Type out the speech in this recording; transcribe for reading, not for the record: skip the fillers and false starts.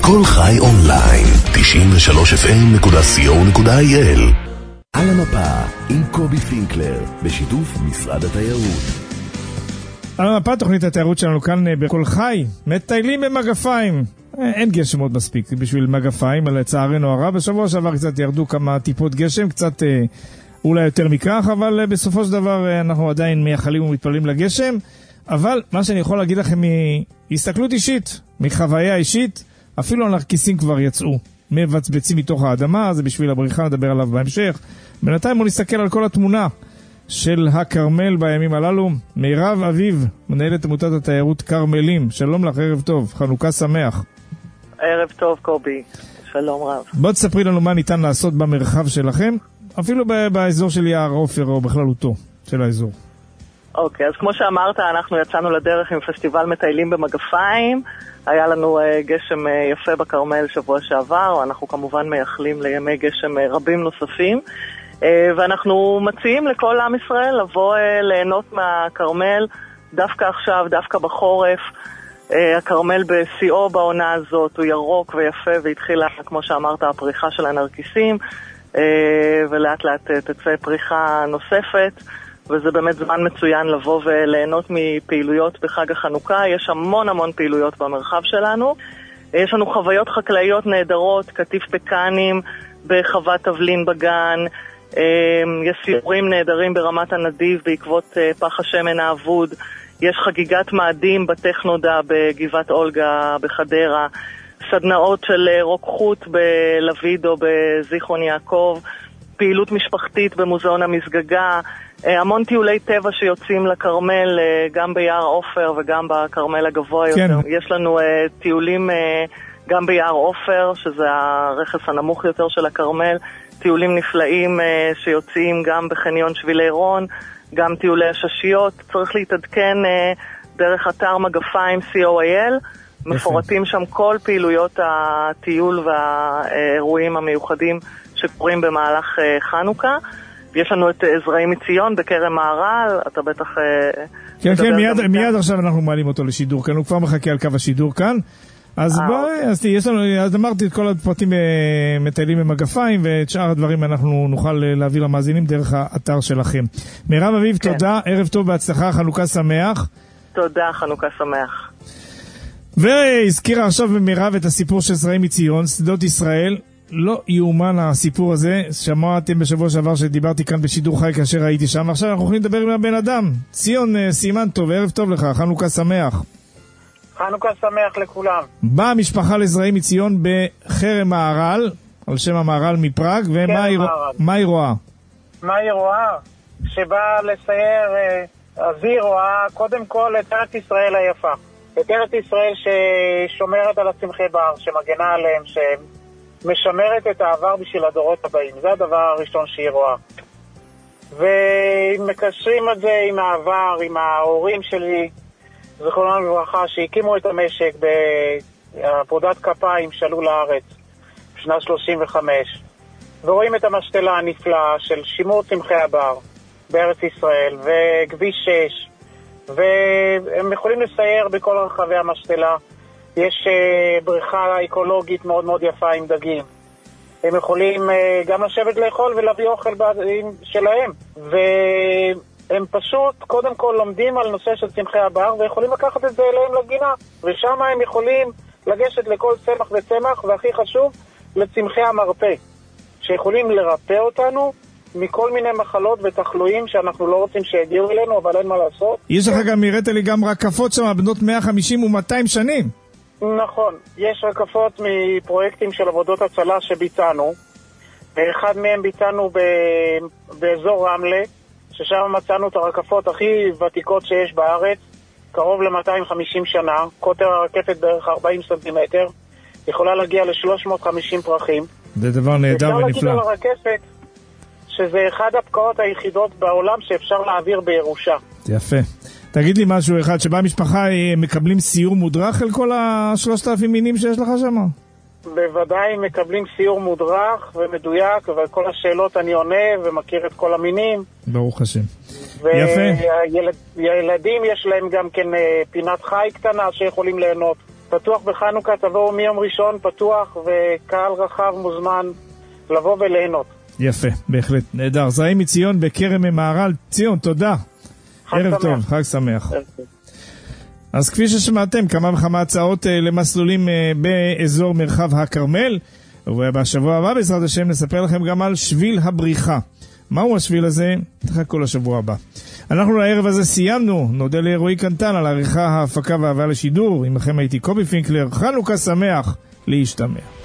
כל חי אונליין, 93fm.co.il. על המפה עם קובי פינקלר, בשיתוף משרד התיירות. על המפה תוכנית התיירות שלנו כאן בכל חי, מטיילים במגפיים. אין גשם עוד מספיק בשביל מגפיים, אבל לצערנו הרב, בשבוע שעבר קצת ירדו כמה טיפות גשם, קצת אולי יותר מכך, אבל בסופו של דבר אנחנו עדיין מייחלים ומתפללים לגשם. אבל מה שאני יכול להגיד לכם מהסתכלות אישית, מחוויה אישית, אפילו הנרקיסים כבר יצאו, מבצבצים מתוך האדמה, זה בשביל הבריחה, נדבר עליו בהמשך. בינתיים בוא נסתכל על כל התמונה של הכרמל בימים הללו. מירב אביב, מנהלת עמותת התיירות כרמלים, שלום לך, ערב טוב, חנוכה שמח. ערב טוב קובי, שלום רב. בוא תספרי לנו מה ניתן לעשות במרחב שלכם, אפילו באזור של יער עופר או בכללותו של האזור. אוקיי, אז כמו שאמרת, אנחנו יצאנו לדרך עם פסטיבל מטיילים במגפיים. היה לנו גשם יפה בכרמל שבוע שעבר, אנחנו כמובן מייחלים לימי גשם רבים נוספים, ואנחנו מציעים לכל עם ישראל לבוא ליהנות מהכרמל דווקא עכשיו, דווקא בחורף. הכרמל בשיאו בעונה הזאת, הוא ירוק ויפה, והתחילה, כמו שאמרת, הפריחה של הנרקיסים, ולאט לאט תצא פריחה נוספת, וזה באמת זמן מצוין לבוא וליהנות מפעילויות בחג החנוכה. יש המון המון פעילויות במרחב שלנו. יש לנו חוויות חקלאיות נהדרות, כתיף פקנים בחוות תבלין בגן, יש סיורים נהדרים ברמת הנדיב בעקבות פח השמן האבוד, יש חגיגת מאדים בטכנודה בגבעת אולגה בחדרה, סדנאות של רוקחות בלוויד או בזיכרון יעקב, פעילות משפחתית במוזיאון המסגגה, המון טיולי טבע שיוצאים לכרמל, גם ביער עופר וגם בכרמל הגבוה יותר. כן. יש לנו טיולים גם ביער עופר, שזה הרכס הנמוך יותר של הכרמל, טיולים נפלאים שיוצאים גם בחניון שבילי רון, גם טיולי הששיות. צריך להתעדכן דרך אתר מגפיים co.il, מפורטים שם כל פעילויות הטיול והאירועים המיוחדים שקורים במהלך חנוכה. יש לנו את עזראים מציון בכרם מהר"ל, אתה בטח... כן, מיד עכשיו אנחנו מעלים אותו לשידור כאן, הוא כבר מחכה על קו השידור כאן. אז יש לנו, אז אמרתי את כל הפרטים מטיילים במגפיים, ואת שאר הדברים אנחנו נוכל להעביר למאזינים דרך האתר שלכם. מירב אביב, תודה, ערב טוב, בהצלחה, חנוכה שמח. תודה, חנוכה שמח. והזכירה עכשיו מירב את הסיפור של עזראים מציון, שדות ישראל. לא יאומן הסיפור הזה, שמעתם בשבוע שעבר שדיברתי כאן בשידור חי כאשר הייתי שם, עכשיו אנחנו יכולים לדבר עם הבן אדם. ציון סימן טוב, ערב טוב לך, חנוכה שמח. חנוכה שמח לכולם. באה המשפחה לעזראים מציון בחרם מהר"ל, על שם המהר"ל מפראג, ומה היא רואה? מה היא רואה? שבאה לסייר, אז היא רואה קודם כל את ארץ ישראל היפה. את ארץ ישראל ששומרת על הצמחי בר, שמגנה עליהם, משמרת את העבר בשביל הדורות הבאים. זה הדבר הראשון שהיא רואה. ומקשרים את זה עם העבר, עם ההורים שלי, זכרונם לברכה, שהקימו את המשק בעבודת כפיים שעלו לארץ בשנת 35. ורואים את המשתלה הנפלאה של שימור צמחי הבר בארץ ישראל, וכביש 6. והם יכולים לסייר בכל רחבי המשתלה. יש בריכה אקולוגית מאוד מאוד יפה עם דגים. הם יכולים גם לשבת לאכול ולהביא אוכל שלהם. והם פשוט קודם כל לומדים על נושא של צמחי הבר, ויכולים לקחת את זה אליהם לגינה. ושם הם יכולים לגשת לכל צמח וצמח, והכי חשוב, לצמחי המרפא, שיכולים לרפא אותנו מכל מיני מחלות ותחלואים שאנחנו לא רוצים שיגיעו אלינו, אבל אין מה לעשות. יש לך גם, הראית לי גם רקפות שם, בנות 150 ו-200 שנים. נכון, יש רקפות מפרויקטים של עבודות הצלה שביצענו. אחד מהם ביצענו באזור רמלה, ששם מצאנו את הרקפות הכי ותיקות שיש בארץ, קרוב ל-250 שנה, קוטר הרקפת בערך 40 סנטימטר, יכולה להגיע ל-350 פרחים. זה דבר נהדר ונפלא. אפשר להגיד על הרקפת שזה אחד הפקעות היחידות בעולם שאפשר להעביר בירושה. יפה. תגיד לי משהו אחד, שבה המשפחה מקבלים סיור מודרך על כל 3,000 מינים שיש לך שם? בוודאי מקבלים סיור מודרך ומדויק, ועל כל השאלות אני עונה ומכיר את כל המינים. ברוך השם. יפה. והילדים יש להם גם כן פינת חי קטנה שיכולים ליהנות. פתוח בחנוכה, תבואו מיום ראשון פתוח, וקהל רחב מוזמן לבוא וליהנות. יפה, בהחלט, נהדר. זרעים מציון בכרם ממהר"ל. ציון, תודה. ערב טוב, חג שמח. אז כפי ששמעתם, כמה וכמה הצעות למסלולים באזור מרחב הכרמל, ובשבוע הבא בעזרת השם נספר לכם גם על שביל הבריחה. מהו השביל הזה? תחכו לשבוע הבא. אנחנו לערב הזה סיימנו. נודה לרועי קנטן על העריכה, ההפקה וההבאה לשידור. עמכם הייתי קובי פינקלר. חנוכה שמח, להשתמע.